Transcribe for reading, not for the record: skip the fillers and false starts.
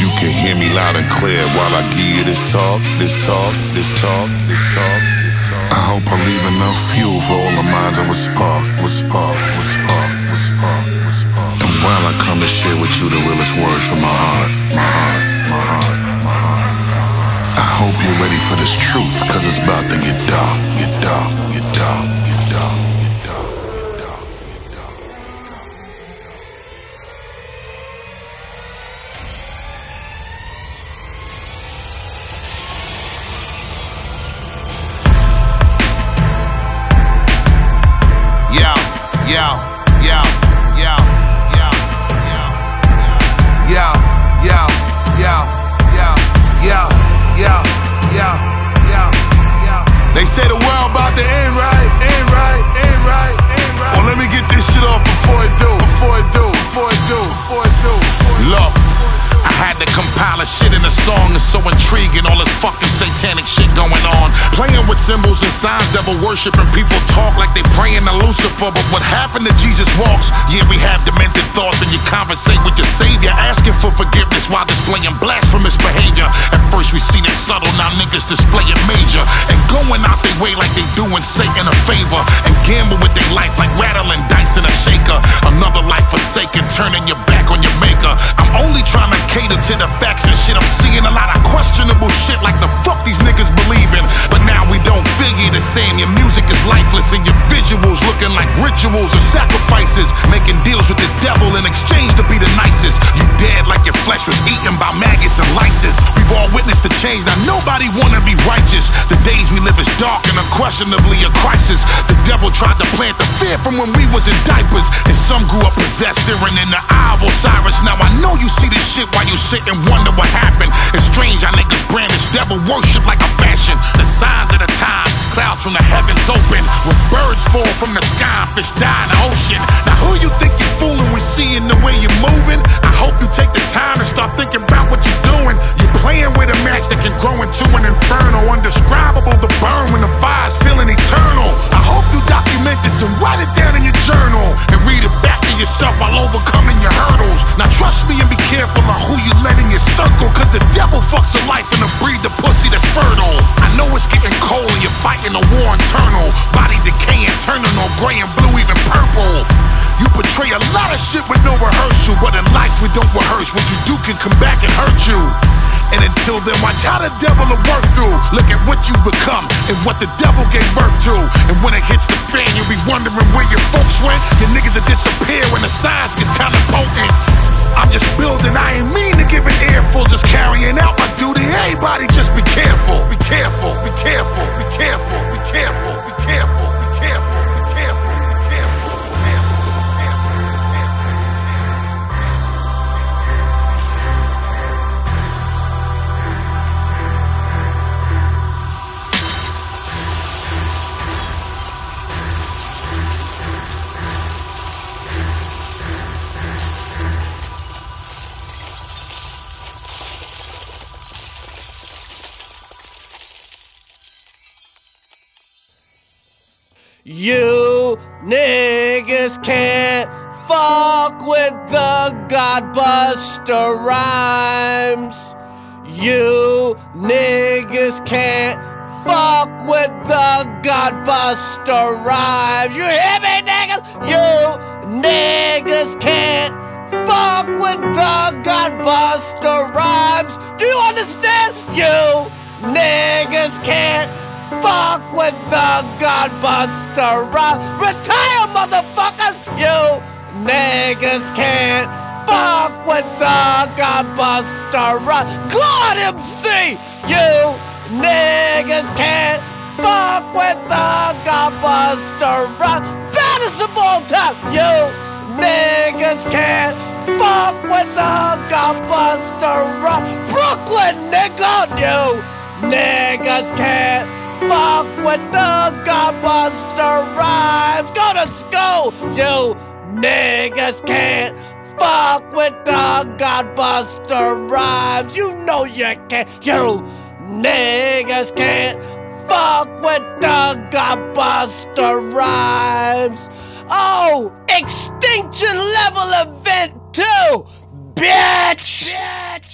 you can hear me loud and clear while I give you this talk, this talk, this talk, this talk, this talk. I hope I leave enough fuel for all the minds I would spark, would spark, would spark, would spark, would spark. And while I come to share with you the realest words from my heart, my heart, my heart, my heart. I hope you're ready for this truth, cause it's about to get dark, get dark, get dark, get dark, get dark, get dark, get dark, get dark, get dark. Yo, yo, yo, yo, yo, yo, yo, yo, yo, yo, yo, yo, yo, yo, yo. They say the world about to end right, end right, end right, end right. Well, let me get this shit off before it do, before it do, before it do, before it do. Look, I had to compile a shit in a song. It's so intriguing, all this fucking satanic shit going on. Playing with symbols and signs, devil worshiping. People talk like they praying to Lucifer, but what happened to Jesus walks? Yeah, we have demented thoughts, and you conversate with your savior, asking for forgiveness while displaying blasphemous behavior. At first we seen it subtle, now niggas display it major, and going out their way like they doing Satan a favor, and gamble with their life like rattling dice in a shaker. Another life forsaken, turning your back on your maker. I'm only trying to cater to the facts and shit. I'm seeing a lot of questionable shit, like the fuck these niggas believe in. But now we don't figure the same. Your music is lifeless and your visuals looking like rituals or sacrifices, making deals with the devil in exchange to be the nicest. You dead like your flesh was eaten by maggots and lices. We've all witnessed the change, now nobody wanna be righteous. The days we live is dark and unquestionably a crisis. The devil tried to plant the fear from when we was in diapers, and some grew up possessed, staring in the eye of Osiris. Now I know you see this shit while you sit and wonder what happened. It's strange how niggas brandish devil worship like a fashion. The signs of the times, clouds from the heavens open, with birds fall from the sky, fish die in the ocean. Now who you think you're fooling? We see in the way you're moving. I hope you take the time and start thinking about what you're doing. You're playing with a match that can grow into an inferno, undescribable to burn when the fire's feeling eternal. I hope you document this and write it down in your journal, and read it back to yourself while overcoming your hurdles. Now trust me and be careful on who you let in your circle, cause the devil fucks a life and a breed the pussy that's fertile. I know it's getting cold and you're fighting a war internal, body decaying, turning all gray and blue, even purple. You portray a lot of shit with no rehearsal, but in life we don't rehearse. What you do can come back and hurt you. And until then, watch how the devil will work through. Look at what you've become and what the devil gave birth to. And when it hits the fan, you'll be wondering where your folks went. Your niggas will disappear when the science gets kinda potent. I'm just building, I ain't mean to give an earful, just carrying out my duty. Everybody just be careful, be careful, be careful, be careful, be careful, be careful, be careful, be careful, be careful, be careful, be careful. You niggas can't fuck with the Godbuster rhymes. You niggas can't fuck with the Godbuster rhymes. You hear me, niggas? You niggas can't fuck with the Godbuster rhymes. Do you understand? You niggas can't fuck with the Godbuster rhymes. Retire, motherfuckers! You niggas can't fuck with the Godbuster rhymes. Claude MC! You niggas can't fuck with the Godbuster rhymes. Baddest of all time! You niggas can't fuck with the Godbuster rhymes. Brooklyn, nigga! You niggas can't fuck with the Godbuster rhymes. Go to school, you niggas can't fuck with the Godbuster rhymes. You know you can't. You niggas can't fuck with the Godbuster rhymes. Oh, extinction level event 2, bitch!